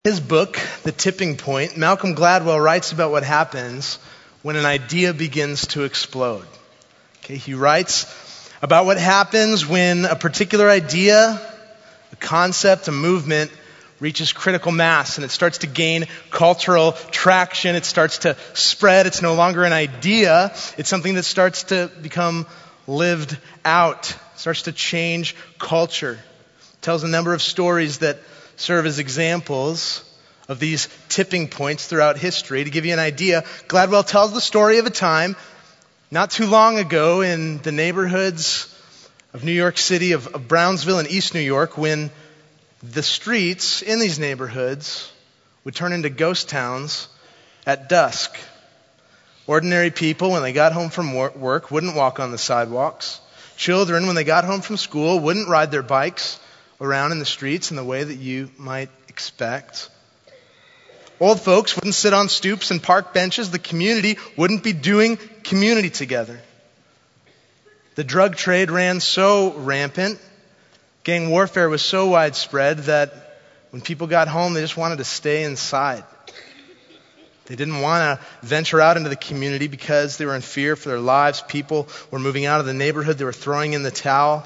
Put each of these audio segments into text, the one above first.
His book, The Tipping Point, Malcolm Gladwell writes about what happens when an idea begins to explode. He writes about what happens when a particular idea, a concept, a movement reaches critical mass and it starts to gain cultural traction. It starts to spread. It's no longer an idea. It's something that starts to become lived out. It starts to change culture. It tells a number of stories that serve as examples of these tipping points throughout history. To give you an idea, Gladwell tells the story of a time not too long ago in the neighborhoods of New York City, of Brownsville and East New York, when the streets in these neighborhoods would turn into ghost towns at dusk. Ordinary people, when they got home from work, wouldn't walk on the sidewalks. Children, when they got home from school, wouldn't ride their bikes around in the streets in the way that you might expect. Old folks wouldn't sit on stoops and park benches. The community wouldn't be doing community together. The drug trade ran so rampant, gang warfare was so widespread that when people got home, they just wanted to stay inside. They didn't want to venture out into the community because they were in fear for their lives. People were moving out of the neighborhood. They were throwing in the towel.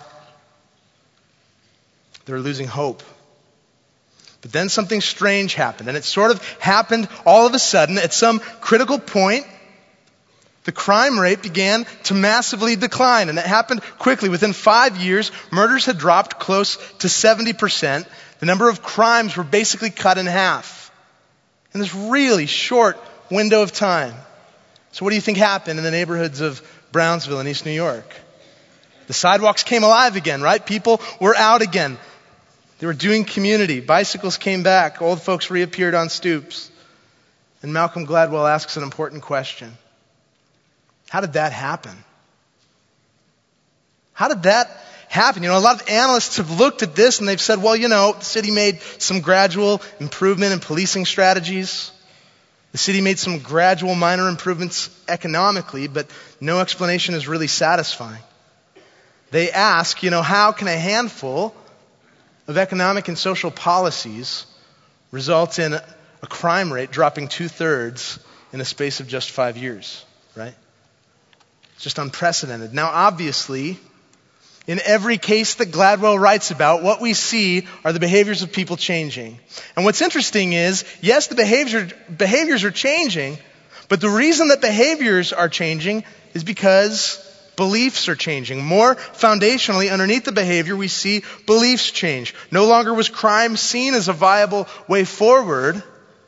They were losing hope. But then something strange happened, and it sort of happened all of a sudden. At some critical point, the crime rate began to massively decline, and it happened quickly. Within 5 years, murders had dropped close to 70%. The number of crimes were basically cut in half in this really short window of time. So what do you think happened in the neighborhoods of Brownsville and East New York? The sidewalks came alive again, right? People were out again. They were doing community. Bicycles came back. Old folks reappeared on stoops. And Malcolm Gladwell asks an important question. How did that happen? How did that happen? A lot of analysts have looked at this and they've said, well, the city made some gradual improvement in policing strategies. The city made some gradual minor improvements economically, but no explanation is really satisfying. They ask, how can a handful of economic and social policies result in a crime rate dropping 2/3 in a space of just 5 years, right? It's just unprecedented. Now, obviously, in every case that Gladwell writes about, what we see are the behaviors of people changing. And what's interesting is, yes, the behaviors are changing, but the reason that behaviors are changing is because beliefs are changing. More foundationally, underneath the behavior, we see beliefs change. No longer was crime seen as a viable way forward,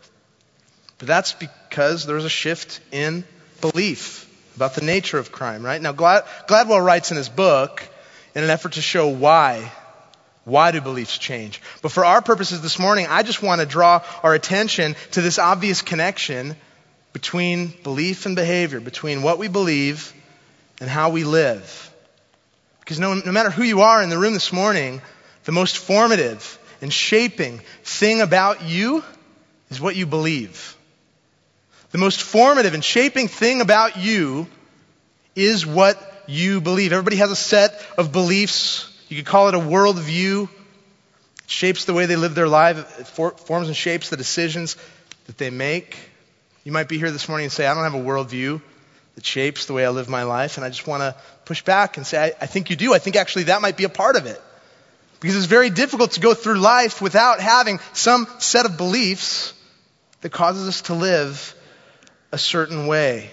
but that's because there's a shift in belief about the nature of crime, right? Now, Gladwell writes in his book in an effort to show why. Why do beliefs change? But for our purposes this morning, I just want to draw our attention to this obvious connection between belief and behavior, between what we believe and how we live. Because no matter who you are in the room this morning, the most formative and shaping thing about you is what you believe. The most formative and shaping thing about you is what you believe. Everybody has a set of beliefs. You could call it a worldview. It shapes the way they live their life. It forms and shapes the decisions that they make. You might be here this morning and say, I don't have a worldview that shapes the way I live my life. And I just want to push back and say, I think you do. I think actually that might be a part of it. Because it's very difficult to go through life without having some set of beliefs that causes us to live a certain way.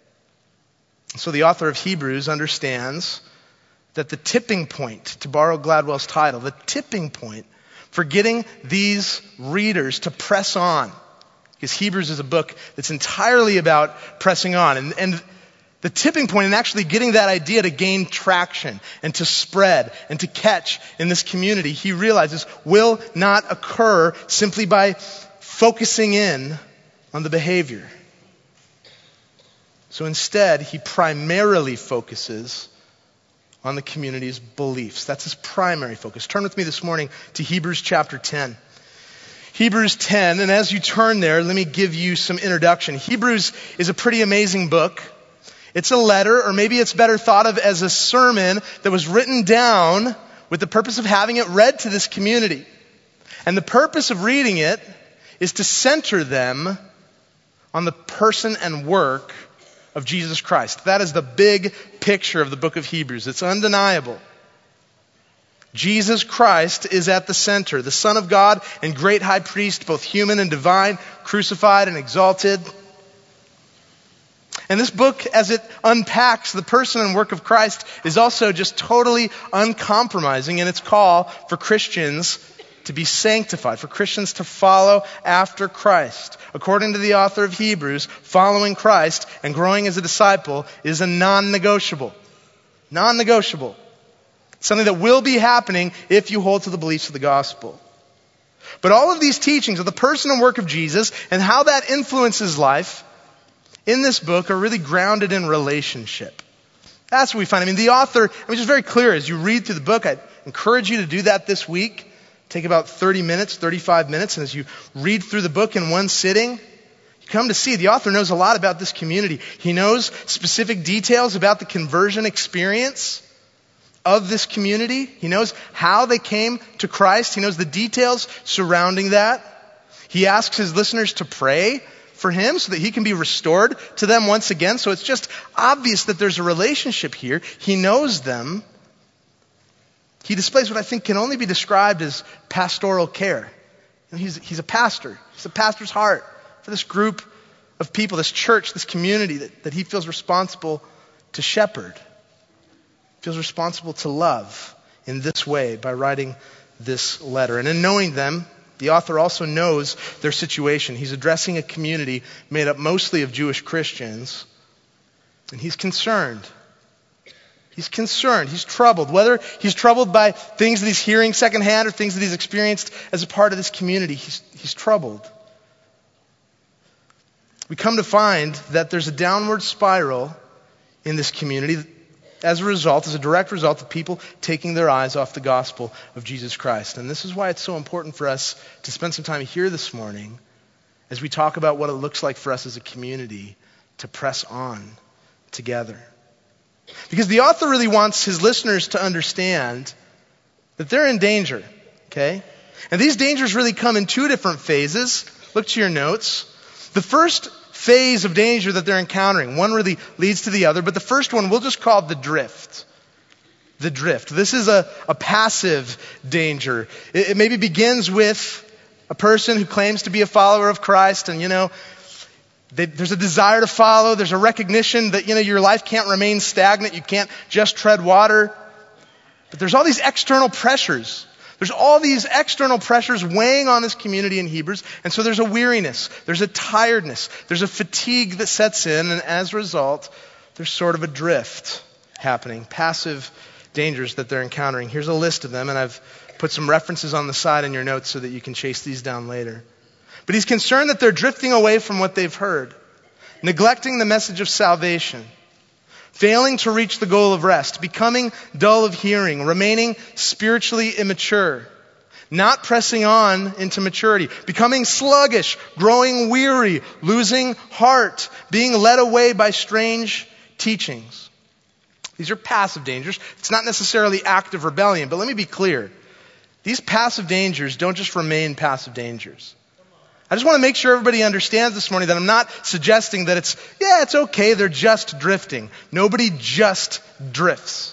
And so the author of Hebrews understands that the tipping point, to borrow Gladwell's title, the tipping point for getting these readers to press on, because Hebrews is a book that's entirely about pressing on. And the tipping point in actually getting that idea to gain traction and to spread and to catch in this community, he realizes will not occur simply by focusing in on the behavior. So instead, he primarily focuses on the community's beliefs. That's his primary focus. Turn with me this morning to Hebrews chapter 10. Hebrews 10, and as you turn there, let me give you some introduction. Hebrews is a pretty amazing book. It's a letter, or maybe it's better thought of as a sermon that was written down with the purpose of having it read to this community. And the purpose of reading it is to center them on the person and work of Jesus Christ. That is the big picture of the book of Hebrews. It's undeniable. Jesus Christ is at the center, the Son of God and great high priest, both human and divine, crucified and exalted. And this book, as it unpacks the person and work of Christ, is also just totally uncompromising in its call for Christians to be sanctified, for Christians to follow after Christ. According to the author of Hebrews, following Christ and growing as a disciple is a non-negotiable. Non-negotiable. Something that will be happening if you hold to the beliefs of the gospel. But all of these teachings of the person and work of Jesus and how that influences life in this book are really grounded in relationship. That's what we find. I mean, the author, just very clear as you read through the book, I encourage you to do that this week. Take about 30 minutes, 35 minutes, and as you read through the book in one sitting, you come to see the author knows a lot about this community. He knows specific details about the conversion experience of this community. He knows how they came to Christ. He knows the details surrounding that. He asks his listeners to pray for him so that he can be restored to them once again. So it's just obvious that there's a relationship here. He knows them. He displays what I think can only be described as pastoral care. And he's a pastor. He's a pastor's heart for this group of people, this church, this community that he feels responsible to shepherd. Feels responsible to love in this way by writing this letter. And in knowing them, the author also knows their situation. He's addressing a community made up mostly of Jewish Christians. And he's concerned. He's concerned. He's troubled. Whether he's troubled by things that he's hearing secondhand or things that he's experienced as a part of this community, he's troubled. We come to find that there's a downward spiral in this community as a direct result of people taking their eyes off the gospel of Jesus Christ. And this is why it's so important for us to spend some time here this morning as we talk about what it looks like for us as a community to press on together. Because the author really wants his listeners to understand that they're in danger, okay? And these dangers really come in two different phases. Look to your notes. The first phase of danger that they're encountering, one really leads to the other, but the first one we'll just call the drift. The drift. This is a passive danger. It maybe begins with a person who claims to be a follower of Christ and, there's a desire to follow. There's a recognition that, your life can't remain stagnant. You can't just tread water. But there's all these external pressures. There's all these external pressures weighing on this community in Hebrews. And so there's a weariness. There's a tiredness. There's a fatigue that sets in. And as a result, there's sort of a drift happening. Passive dangers that they're encountering. Here's a list of them. And I've put some references on the side in your notes so that you can chase these down later. But he's concerned that they're drifting away from what they've heard, neglecting the message of salvation, failing to reach the goal of rest, becoming dull of hearing, remaining spiritually immature, not pressing on into maturity, becoming sluggish, growing weary, losing heart, being led away by strange teachings. These are passive dangers. It's not necessarily active rebellion, but let me be clear. These passive dangers don't just remain passive dangers. I just want to make sure everybody understands this morning that I'm not suggesting that it's okay, they're just drifting. Nobody just drifts.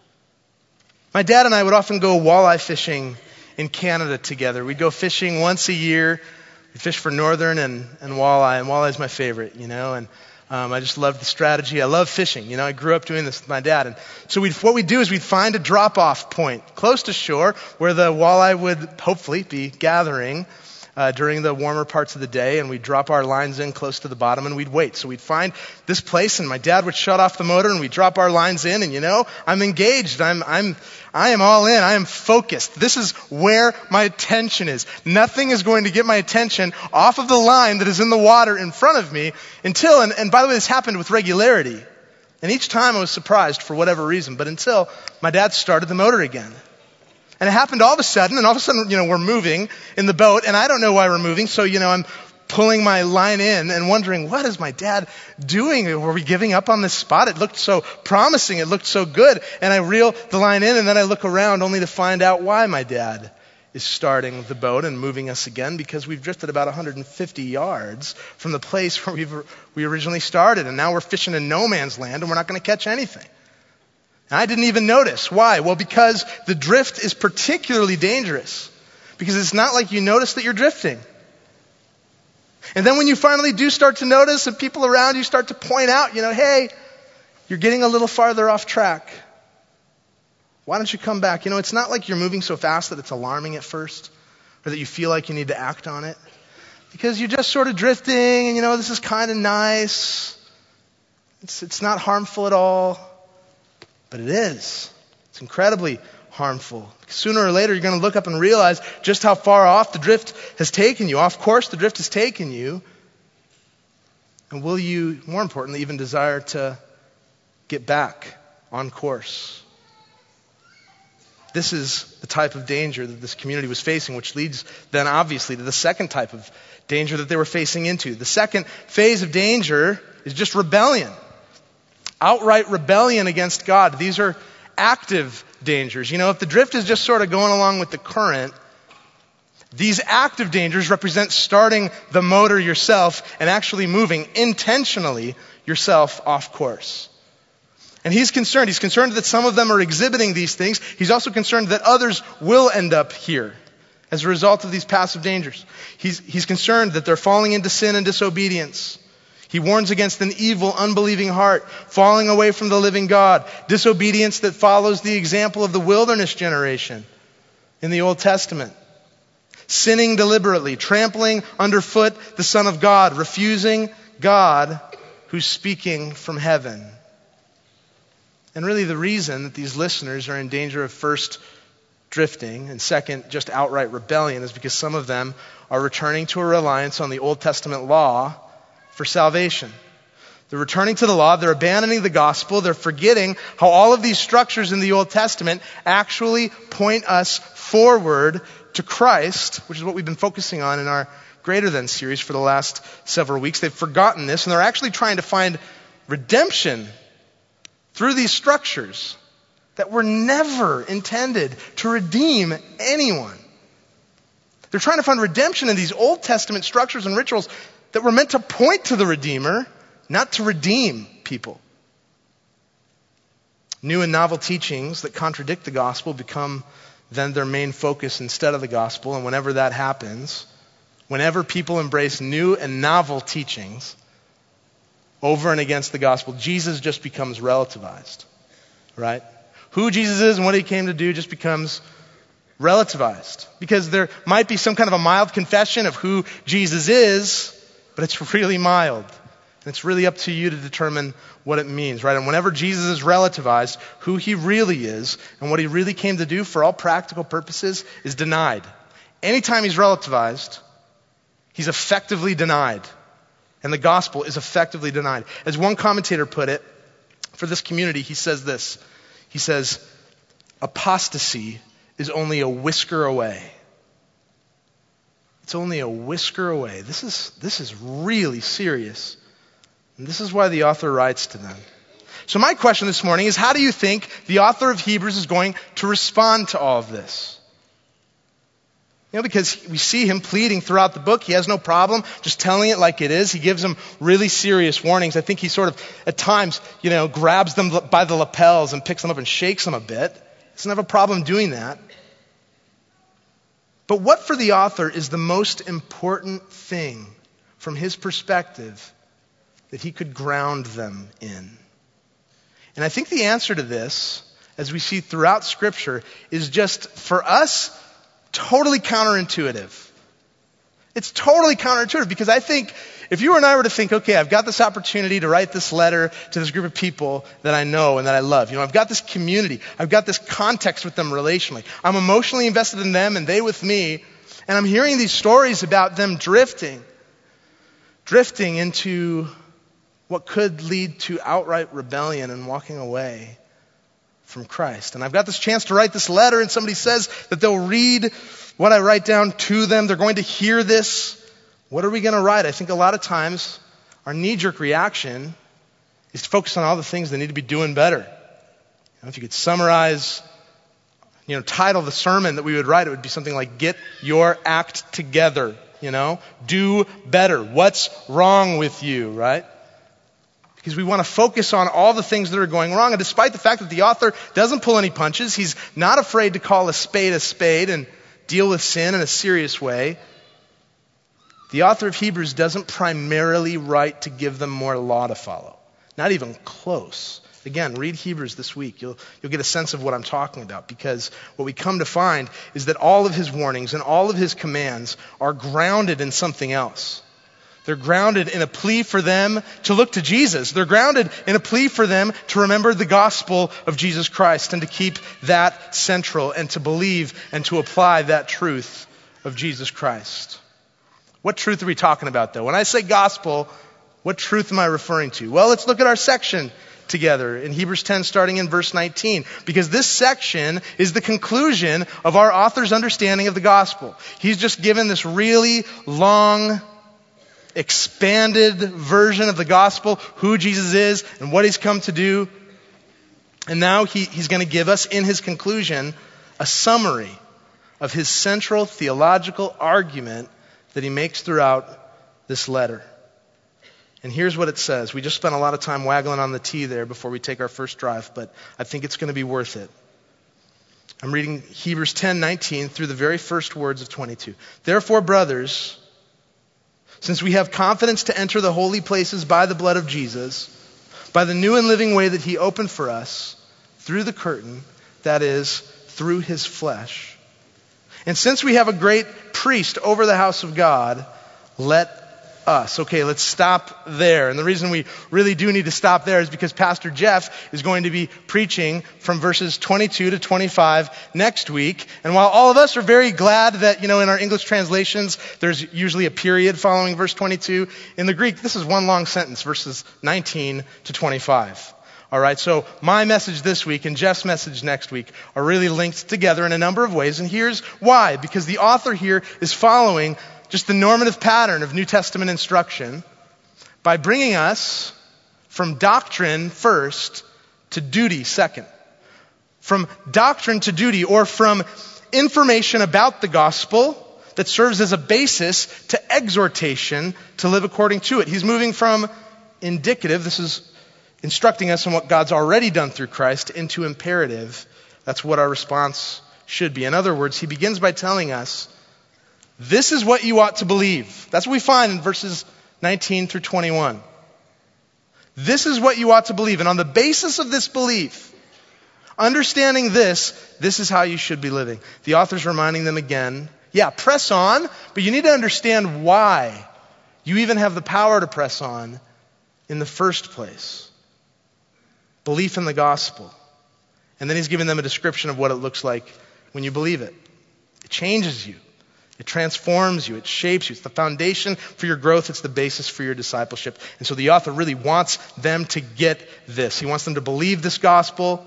My dad and I would often go walleye fishing in Canada together. We'd go fishing once a year. We'd fish for northern and walleye, and walleye is my favorite, and I just love the strategy. I love fishing. I grew up doing this with my dad. And so what we'd do is we'd find a drop-off point close to shore where the walleye would hopefully be gathering during the warmer parts of the day, and we'd drop our lines in close to the bottom and we'd wait. So we'd find this place and my dad would shut off the motor and we'd drop our lines in and I'm engaged. I am all in. I am focused. This is where my attention is. Nothing is going to get my attention off of the line that is in the water in front of me until, and by the way, this happened with regularity. And each time I was surprised for whatever reason, but until my dad started the motor again. And it happened all of a sudden, we're moving in the boat, and I don't know why we're moving, so, I'm pulling my line in and wondering, what is my dad doing? Were we giving up on this spot? It looked so promising, it looked so good, and I reel the line in, and then I look around only to find out why my dad is starting the boat and moving us again because we've drifted about 150 yards from the place where we originally started. And now we're fishing in no man's land and we're not going to catch anything. And I didn't even notice. Why? Well, because the drift is particularly dangerous. Because it's not like you notice that you're drifting. And then when you finally do start to notice and people around you start to point out, hey, you're getting a little farther off track. Why don't you come back? It's not like you're moving so fast that it's alarming at first or that you feel like you need to act on it. Because you're just sort of drifting and, this is kind of nice. It's not harmful at all. But it is. It's incredibly harmful. Sooner or later, you're going to look up and realize just how far off the drift has taken you. Off course, the drift has taken you. And will you, more importantly, even desire to get back on course? This is the type of danger that this community was facing, which leads then obviously to the second type of danger that they were facing into. The second phase of danger is just rebellion. Outright rebellion against God. These are active dangers. If the drift is just sort of going along with the current, these active dangers represent starting the motor yourself and actually moving intentionally yourself off course. And he's concerned. He's concerned that some of them are exhibiting these things. He's also concerned that others will end up here as a result of these passive dangers. He's concerned that they're falling into sin and disobedience. He warns against an evil, unbelieving heart, falling away from the living God, disobedience that follows the example of the wilderness generation in the Old Testament, sinning deliberately, trampling underfoot the Son of God, refusing God who's speaking from heaven. And really the reason that these listeners are in danger of first drifting and second just outright rebellion is because some of them are returning to a reliance on the Old Testament law for salvation. They're returning to the law, they're abandoning the gospel, they're forgetting how all of these structures in the Old Testament actually point us forward to Christ, which is what we've been focusing on in our Greater Than series for the last several weeks. They've forgotten this and they're actually trying to find redemption through these structures that were never intended to redeem anyone. They're trying to find redemption in these Old Testament structures and rituals that were meant to point to the Redeemer, not to redeem people. New and novel teachings that contradict the gospel become then their main focus instead of the gospel. And whenever that happens, whenever people embrace new and novel teachings over and against the gospel, Jesus just becomes relativized, right? Who Jesus is and what he came to do just becomes relativized. Because there might be some kind of a mild confession of who Jesus is, but it's really mild. And it's really up to you to determine what it means, right? And whenever Jesus is relativized, who he really is and what he really came to do for all practical purposes is denied. Anytime he's relativized, he's effectively denied. And the gospel is effectively denied. As one commentator put it, for this community, he says this. He says, apostasy is only a whisker away. It's only a whisker away. This is really serious. And this is why the author writes to them. So my question this morning is, how do you think the author of Hebrews is going to respond to all of this? Because we see him pleading throughout the book. He has no problem just telling it like it is. He gives them really serious warnings. I think he sort of, at times, grabs them by the lapels and picks them up and shakes them a bit. He doesn't have a problem doing that. But what for the author is the most important thing from his perspective that he could ground them in? And I think the answer to this, as we see throughout Scripture, is just, for us, totally counterintuitive. It's totally counterintuitive because I think if you and I were to think, okay, I've got this opportunity to write this letter to this group of people that I know and that I love. I've got this community. I've got this context with them relationally. I'm emotionally invested in them and they with me. And I'm hearing these stories about them drifting into what could lead to outright rebellion and walking away from Christ. And I've got this chance to write this letter and somebody says that they'll read what I write down to them. They're going to hear this. What are we going to write? I think a lot of times our knee-jerk reaction is to focus on all the things they need to be doing better. If you could summarize title of the sermon that we would write, it would be something like, Get Your Act Together, do better. What's wrong with you, right? Because we want to focus on all the things that are going wrong. And despite the fact that the author doesn't pull any punches, he's not afraid to call a spade and deal with sin in a serious way. The author of Hebrews doesn't primarily write to give them more law to follow. Not even close. Again, read Hebrews this week. You'll get a sense of what I'm talking about, because what we come to find is that all of his warnings and all of his commands are grounded in something else. They're grounded in a plea for them to look to Jesus. They're grounded in a plea for them to remember the gospel of Jesus Christ and to keep that central and to believe and to apply that truth of Jesus Christ. What truth are we talking about, though? When I say gospel, what truth am I referring to? Well, let's look at our section together in Hebrews 10, starting in verse 19, because this section is the conclusion of our author's understanding of the gospel. He's just given this really long, expanded version of the gospel, who Jesus is and what he's come to do. And now he's going to give us, in his conclusion, a summary of his central theological argument that he makes throughout this letter. And here's what it says. We just spent a lot of time waggling on the T there before we take our first drive, but I think it's going to be worth it. I'm reading Hebrews 10:19 through the very first words of 22. Therefore, brothers, since we have confidence to enter the holy places by the blood of Jesus, by the new and living way that he opened for us through the curtain, that is, through his flesh. And since we have a great priest over the house of God, let us. Okay, let's stop there. And the reason we really do need to stop there is because Pastor Jeff is going to be preaching from verses 22 to 25 next week. And while all of us are very glad that, in our English translations, there's usually a period following verse 22, in the Greek, this is one long sentence, verses 19 to 25. All right, so my message this week and Jeff's message next week are really linked together in a number of ways. And here's why. Because the author here is following just the normative pattern of New Testament instruction by bringing us from doctrine first to duty second. From doctrine to duty, or from information about the gospel that serves as a basis to exhortation to live according to it. He's moving from indicative, this is instructing us in what God's already done through Christ, into imperative. That's what our response should be. In other words, he begins by telling us, this is what you ought to believe. That's what we find in verses 19 through 21. This is what you ought to believe. And on the basis of this belief, understanding this is how you should be living. The author's reminding them again, press on, but you need to understand why you even have the power to press on in the first place. Belief in the gospel. And then he's giving them a description of what it looks like when you believe it. It changes you. It transforms you. It shapes you. It's the foundation for your growth. It's the basis for your discipleship. And so the author really wants them to get this. He wants them to believe this gospel.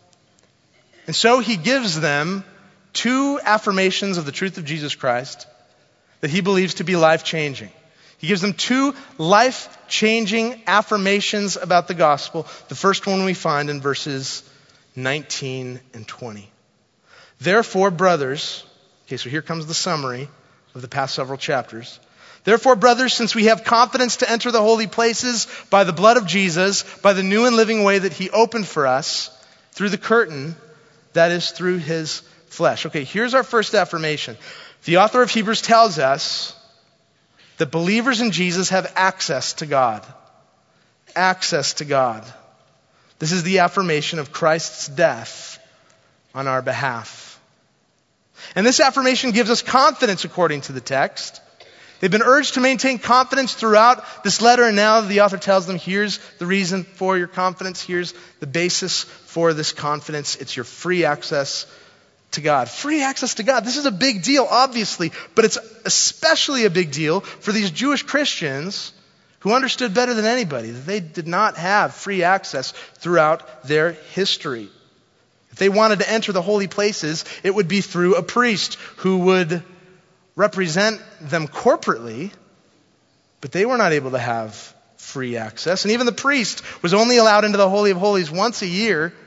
And so he gives them two affirmations of the truth of Jesus Christ that he believes to be life-changing. He gives them two life-changing affirmations about the gospel. The first one we find in verses 19 and 20. Therefore, brothers, okay, so here comes the summary of the past several chapters. Therefore, brothers, since we have confidence to enter the holy places by the blood of Jesus, by the new and living way that he opened for us, through the curtain, that is through his flesh. Okay, here's our first affirmation. The author of Hebrews tells us that believers in Jesus have access to God. Access to God. This is the affirmation of Christ's death on our behalf. And this affirmation gives us confidence according to the text. They've been urged to maintain confidence throughout this letter, and now the author tells them, here's the reason for your confidence. Here's the basis for this confidence. It's your free access to God. Free access to God. This is a big deal, obviously, but it's especially a big deal for these Jewish Christians who understood better than anybody that they did not have free access throughout their history. If they wanted to enter the holy places, it would be through a priest who would represent them corporately, but they were not able to have free access. And even the priest was only allowed into the Holy of Holies once a year,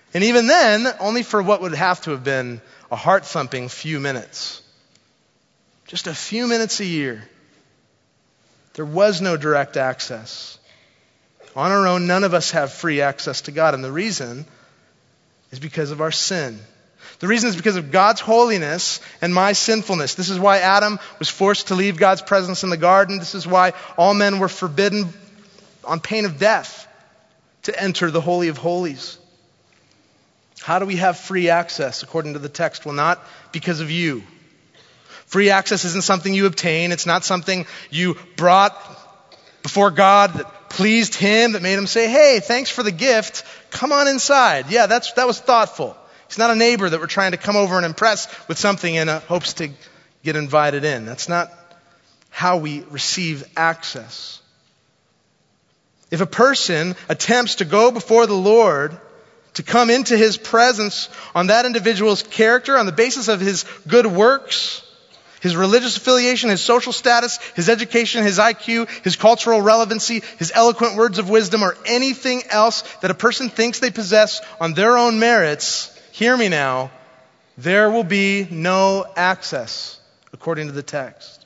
And even then, only for what would have to have been a heart-thumping few minutes. Just a few minutes a year. There was no direct access. On our own, none of us have free access to God. And the reason is because of our sin. The reason is because of God's holiness and my sinfulness. This is why Adam was forced to leave God's presence in the garden. This is why all men were forbidden on pain of death to enter the Holy of Holies. How do we have free access according to the text? Well, not because of you. Free access isn't something you obtain. It's not something you brought before God that pleased Him, that made Him say, hey, thanks for the gift. Come on inside. Yeah, that was thoughtful. He's not a neighbor that we're trying to come over and impress with something in hopes to get invited in. That's not how we receive access. If a person attempts to go before the Lord, to come into His presence on that individual's character, on the basis of his good works, his religious affiliation, his social status, his education, his IQ, his cultural relevancy, his eloquent words of wisdom, or anything else that a person thinks they possess on their own merits, hear me now, there will be no access according to the text.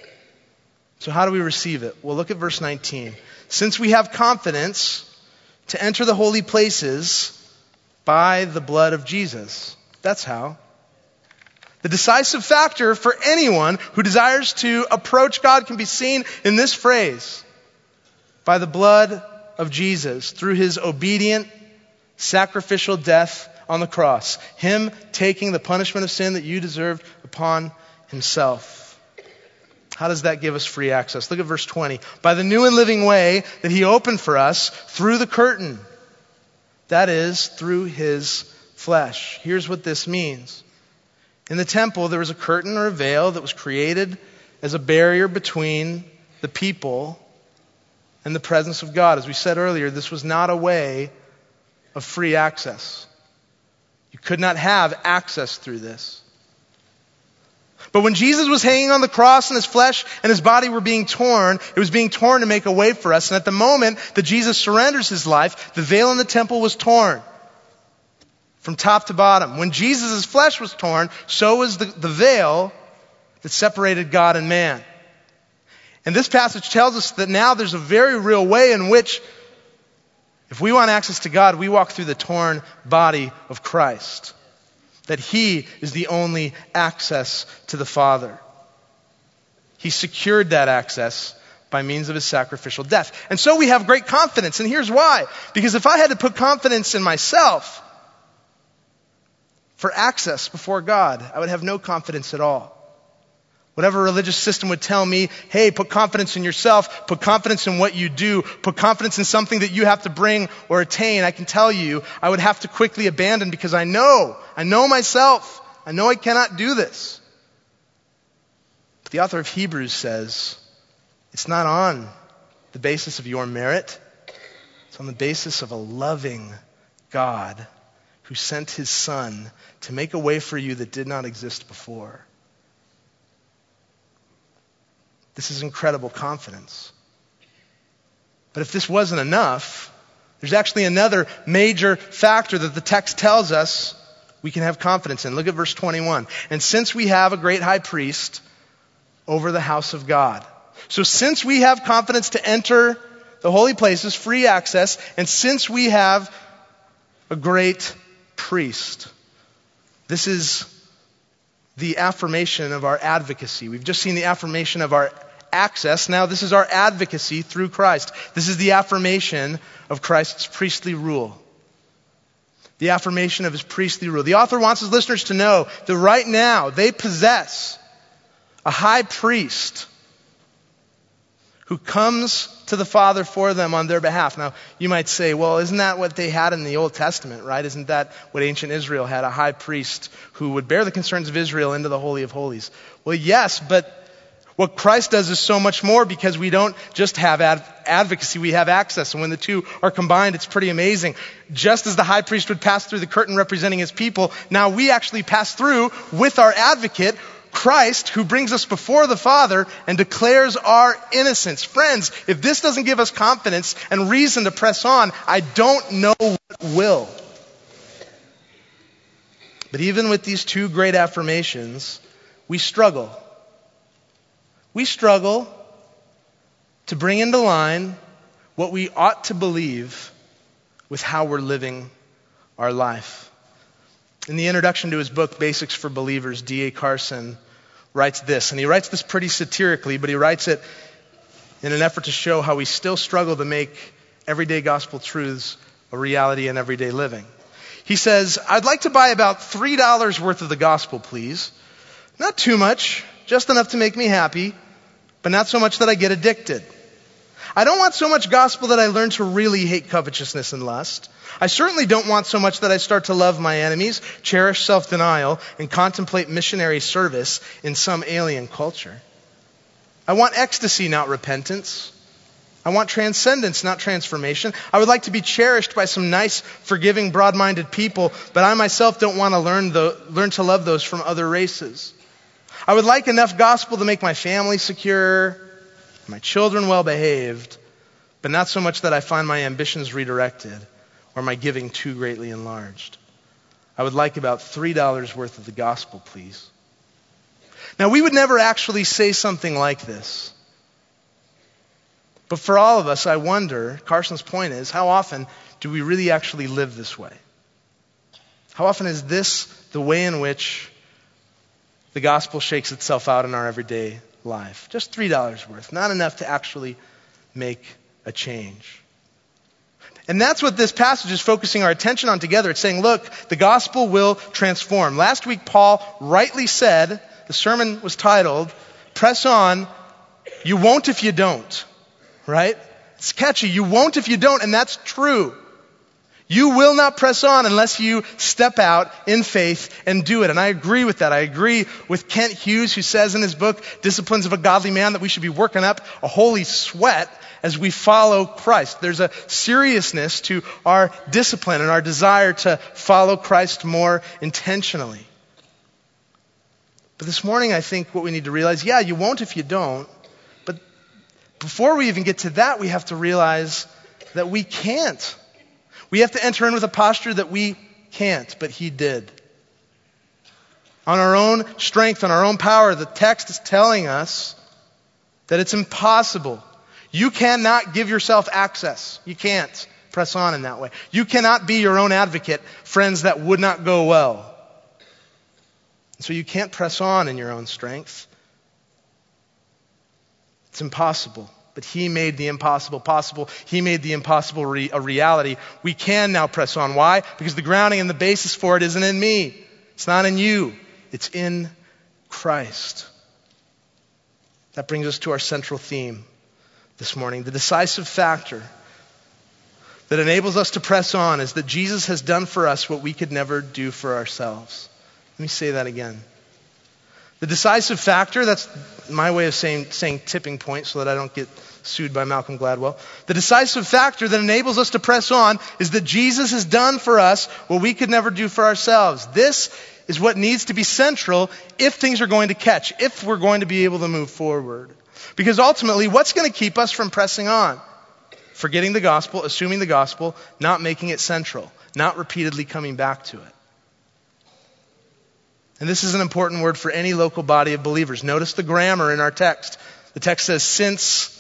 So how do we receive it? Well, look at verse 19. Since we have confidence to enter the holy places by the blood of Jesus. That's how. The decisive factor for anyone who desires to approach God can be seen in this phrase. By the blood of Jesus, through His obedient, sacrificial death on the cross. Him taking the punishment of sin that you deserved upon Himself. How does that give us free access? Look at verse 20. By the new and living way that He opened for us through the curtain. That is, through His flesh. Here's what this means. In the temple, there was a curtain or a veil that was created as a barrier between the people and the presence of God. As we said earlier, this was not a way of free access. You could not have access through this. But when Jesus was hanging on the cross and His flesh and His body were being torn, it was being torn to make a way for us. And at the moment that Jesus surrenders His life, the veil in the temple was torn. From top to bottom. When Jesus' flesh was torn, so was the veil that separated God and man. And this passage tells us that now there's a very real way in which, if we want access to God, we walk through the torn body of Christ. That He is the only access to the Father. He secured that access by means of His sacrificial death. And so we have great confidence. And here's why. Because if I had to put confidence in myself for access before God, I would have no confidence at all. Whatever religious system would tell me, hey, put confidence in yourself, put confidence in what you do, put confidence in something that you have to bring or attain, I can tell you, I would have to quickly abandon because I know myself. I know I cannot do this. But the author of Hebrews says, it's not on the basis of your merit. It's on the basis of a loving God who sent His Son to make a way for you that did not exist before. This is incredible confidence. But if this wasn't enough, there's actually another major factor that the text tells us we can have confidence in. Look at verse 21. And since we have a great high priest over the house of God. So since we have confidence to enter the holy places, free access, and since we have a great priest, this is the affirmation of our advocacy. We've just seen the affirmation of our access. Now this is our advocacy through Christ. This is the affirmation of Christ's priestly rule. The affirmation of His priestly rule. The author wants his listeners to know that right now they possess a high priest who comes to the Father for them on their behalf. Now, you might say, well, isn't that what they had in the Old Testament, right? Isn't that what ancient Israel had, a high priest who would bear the concerns of Israel into the Holy of Holies? Well, yes, but what Christ does is so much more because we don't just have advocacy, we have access. And when the two are combined, it's pretty amazing. Just as the high priest would pass through the curtain representing his people, now we actually pass through with our advocate, Christ, who brings us before the Father and declares our innocence. Friends, if this doesn't give us confidence and reason to press on, I don't know what will. But even with these two great affirmations, we struggle. We struggle to bring into line what we ought to believe with how we're living our life. In the introduction to his book, Basics for Believers, D.A. Carson writes this, and he writes this pretty satirically, but he writes it in an effort to show how we still struggle to make everyday gospel truths a reality in everyday living. He says, I'd like to buy about $3 worth of the gospel, please. Not too much, just enough to make me happy, but not so much that I get addicted. I don't want so much gospel that I learn to really hate covetousness and lust. I certainly don't want so much that I start to love my enemies, cherish self-denial, and contemplate missionary service in some alien culture. I want ecstasy, not repentance. I want transcendence, not transformation. I would like to be cherished by some nice, forgiving, broad-minded people, but I myself don't want to learn to love those from other races. I would like enough gospel to make my family secure, my children well-behaved, but not so much that I find my ambitions redirected or my giving too greatly enlarged. I would like about $3 worth of the gospel, please. Now, we would never actually say something like this. But for all of us, I wonder, Carson's point is, how often do we really actually live this way? How often is this the way in which the gospel shakes itself out in our everyday life? Just $3 worth, not enough to actually make a change. And that's what this passage is focusing our attention on together. It's saying, look, the gospel will transform. Last week, Paul rightly said, the sermon was titled, Press On, You Won't If You Don't. Right? It's catchy. You won't if you don't, and that's true. You will not press on unless you step out in faith and do it. And I agree with that. I agree with Kent Hughes, who says in his book, Disciplines of a Godly Man, that we should be working up a holy sweat as we follow Christ. There's a seriousness to our discipline and our desire to follow Christ more intentionally. But this morning, I think what we need to realize, yeah, you won't if you don't. Before we even get to that, we have to realize that we can't. We have to enter in with a posture that we can't, but he did. On our own strength, on our own power, the text is telling us that it's impossible. You cannot give yourself access. You can't press on in that way. You cannot be your own advocate. Friends, that would not go well. So you can't press on in your own strength. It's impossible. But he made the impossible possible. He made the impossible a reality. We can now press on. Why? Because the grounding and the basis for it isn't in me. It's not in you. It's in Christ. That brings us to our central theme this morning. The decisive factor that enables us to press on is that Jesus has done for us what we could never do for ourselves. Let me say that again. The decisive factor, that's my way of saying tipping point so that I don't get sued by Malcolm Gladwell. The decisive factor that enables us to press on is that Jesus has done for us what we could never do for ourselves. This is what needs to be central if things are going to catch, if we're going to be able to move forward. Because ultimately, what's going to keep us from pressing on? Forgetting the gospel, assuming the gospel, not making it central, not repeatedly coming back to it. And this is an important word for any local body of believers. Notice the grammar in our text. The text says, since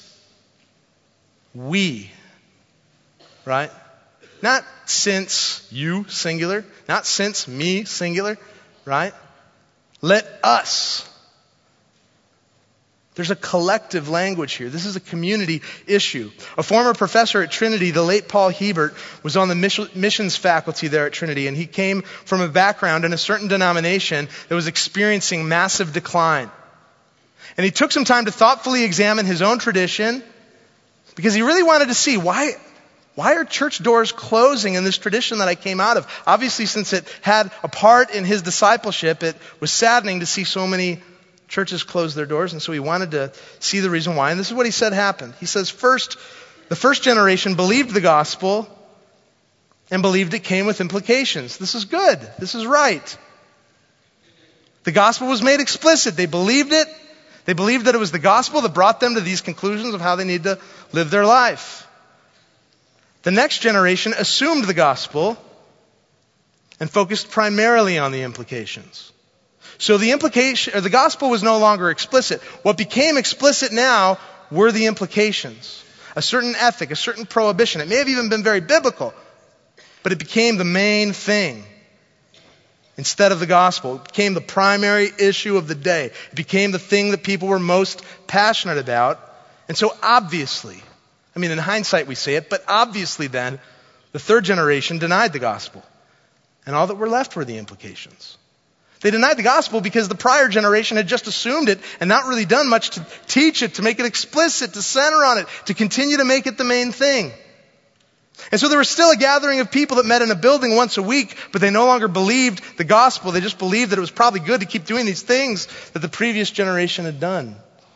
we, right? Not since you, singular. Not since me, singular, right? Let us. There's a collective language here. This is a community issue. A former professor at Trinity, the late Paul Hebert, was on the missions faculty there at Trinity, and he came from a background in a certain denomination that was experiencing massive decline. And he took some time to thoughtfully examine his own tradition because he really wanted to see why are church doors closing in this tradition that I came out of? Obviously, since it had a part in his discipleship, it was saddening to see so many churches close their doors, and so he wanted to see the reason why. And this is what he said happened. He says, first, the first generation believed the gospel and believed it came with implications. This is good. This is right. The gospel was made explicit. They believed it. They believed that it was the gospel that brought them to these conclusions of how they need to live their life. The next generation assumed the gospel and focused primarily on the implications. So the gospel was no longer explicit. What became explicit now were the implications. A certain ethic, a certain prohibition. It may have even been very biblical, but it became the main thing instead of the gospel. It became the primary issue of the day. It became the thing that people were most passionate about. And so obviously, in hindsight we say it, but obviously then, the third generation denied the gospel. And all that were left were the implications. They denied the gospel because the prior generation had just assumed it and not really done much to teach it, to make it explicit, to center on it, to continue to make it the main thing. And so there was still a gathering of people that met in a building once a week, but they no longer believed the gospel. They just believed that it was probably good to keep doing these things that the previous generation had done.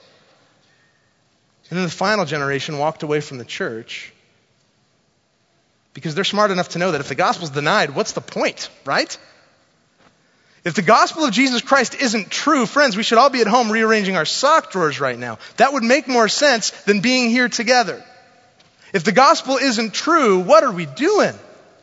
And then the final generation walked away from the church because they're smart enough to know that if the gospel's denied, what's the point, right? If the gospel of Jesus Christ isn't true, friends, we should all be at home rearranging our sock drawers right now. That would make more sense than being here together. If the gospel isn't true, what are we doing?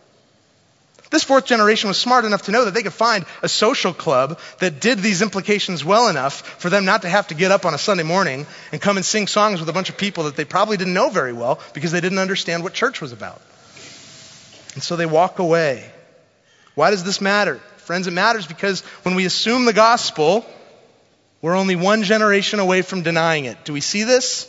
This fourth generation was smart enough to know that they could find a social club that did these implications well enough for them not to have to get up on a Sunday morning and come and sing songs with a bunch of people that they probably didn't know very well because they didn't understand what church was about. And so they walk away. Why does this matter? Friends, it matters because when we assume the gospel, we're only one generation away from denying it. Do we see this?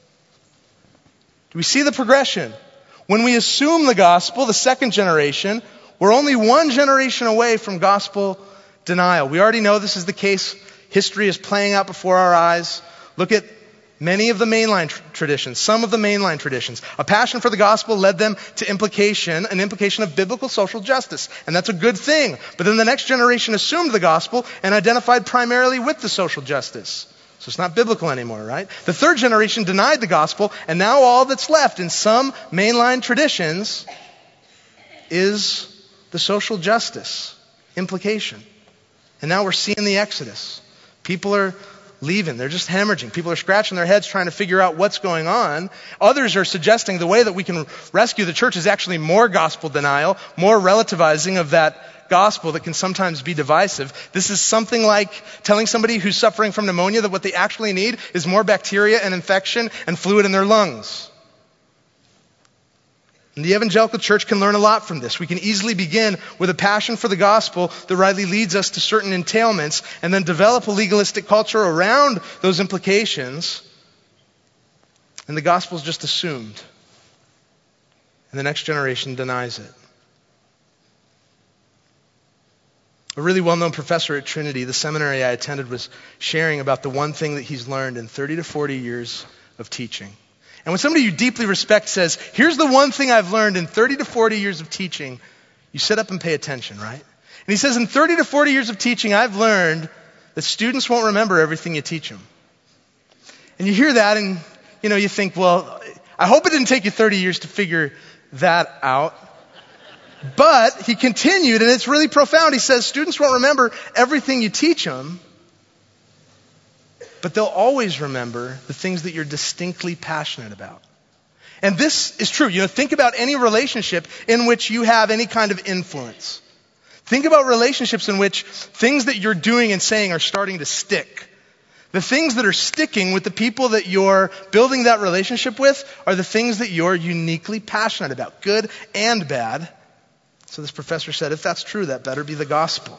Do we see the progression? When we assume the gospel, the second generation, we're only one generation away from gospel denial. We already know this is the case. History is playing out before our eyes. Look at many of the mainline traditions, some of the mainline traditions. A passion for the gospel led them to an implication of biblical social justice. And that's a good thing. But then the next generation assumed the gospel and identified primarily with the social justice. So it's not biblical anymore, right? The third generation denied the gospel, and now all that's left in some mainline traditions is the social justice implication. And now we're seeing the exodus. People are leaving. They're just hemorrhaging. People are scratching their heads trying to figure out what's going on. Others are suggesting the way that we can rescue the church is actually more gospel denial, more relativizing of that gospel that can sometimes be divisive. This is something like telling somebody who's suffering from pneumonia that what they actually need is more bacteria and infection and fluid in their lungs. And the evangelical church can learn a lot from this. We can easily begin with a passion for the gospel that rightly leads us to certain entailments and then develop a legalistic culture around those implications. And the gospel is just assumed. And the next generation denies it. A really well-known professor at Trinity, the seminary I attended, was sharing about the one thing that he's learned in 30 to 40 years of teaching. And when somebody you deeply respect says, here's the one thing I've learned in 30 to 40 years of teaching, you sit up and pay attention, right? And he says, in 30 to 40 years of teaching, I've learned that students won't remember everything you teach them. And you hear that and, you think, well, I hope it didn't take you 30 years to figure that out. But he continued, and it's really profound. He says, students won't remember everything you teach them, but they'll always remember the things that you're distinctly passionate about. And this is true. Think about any relationship in which you have any kind of influence. Think about relationships in which things that you're doing and saying are starting to stick. The things that are sticking with the people that you're building that relationship with are the things that you're uniquely passionate about, good and bad. So this professor said, if that's true, that better be the gospel.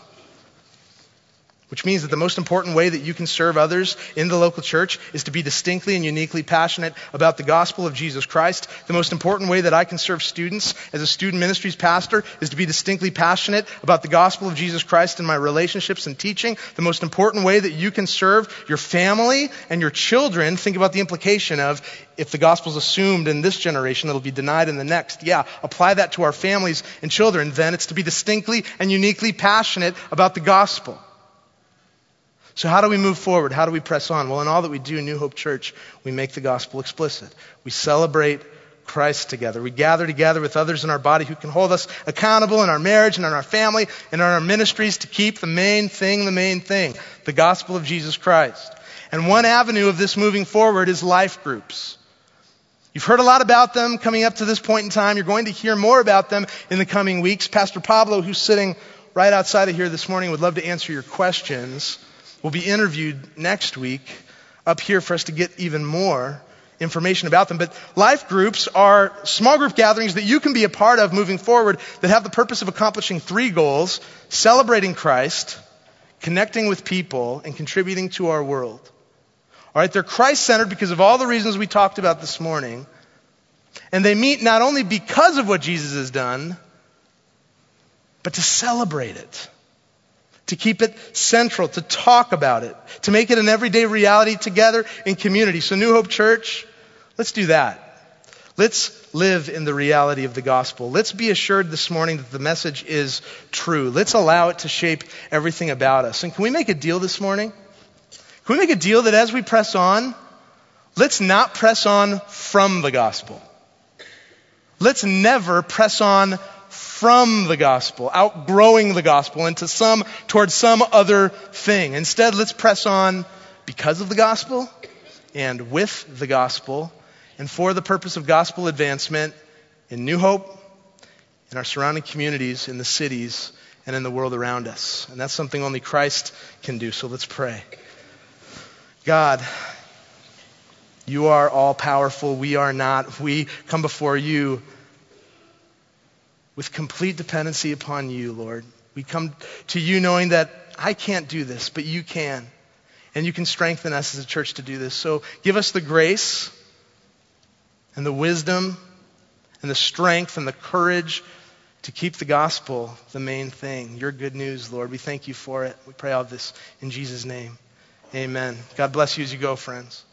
Which means that the most important way that you can serve others in the local church is to be distinctly and uniquely passionate about the gospel of Jesus Christ. The most important way that I can serve students as a student ministries pastor is to be distinctly passionate about the gospel of Jesus Christ in my relationships and teaching. The most important way that you can serve your family and your children, think about the implication of if the gospel is assumed in this generation, it'll be denied in the next. Yeah, apply that to our families and children. Then it's to be distinctly and uniquely passionate about the gospel. So how do we move forward? How do we press on? Well, in all that we do in New Hope Church, we make the gospel explicit. We celebrate Christ together. We gather together with others in our body who can hold us accountable in our marriage and in our family and in our ministries to keep the main thing, the gospel of Jesus Christ. And one avenue of this moving forward is life groups. You've heard a lot about them coming up to this point in time. You're going to hear more about them in the coming weeks. Pastor Pablo, who's sitting right outside of here this morning would love to answer your questions. We'll be interviewed next week up here for us to get even more information about them. But life groups are small group gatherings that you can be a part of moving forward that have the purpose of accomplishing 3 goals: celebrating Christ, connecting with people, and contributing to our world. All right, they're Christ-centered because of all the reasons we talked about this morning. And they meet not only because of what Jesus has done, but to celebrate it, to keep it central, to talk about it, to make it an everyday reality together in community. So New Hope Church, let's do that. Let's live in the reality of the gospel. Let's be assured this morning that the message is true. Let's allow it to shape everything about us. And can we make a deal this morning? Can we make a deal that as we press on, let's not press on from the gospel. Let's never press on from the gospel, outgrowing the gospel towards some other thing. Instead, let's press on because of the gospel and with the gospel and for the purpose of gospel advancement in New Hope, in our surrounding communities, in the cities, and in the world around us. And that's something only Christ can do. So let's pray. God, you are all powerful. We are not. We come before you with complete dependency upon you, Lord. We come to you knowing that I can't do this, but you can. And you can strengthen us as a church to do this. So give us the grace and the wisdom and the strength and the courage to keep the gospel the main thing. Your good news, Lord. We thank you for it. We pray all this in Jesus' name. Amen. God bless you as you go, friends.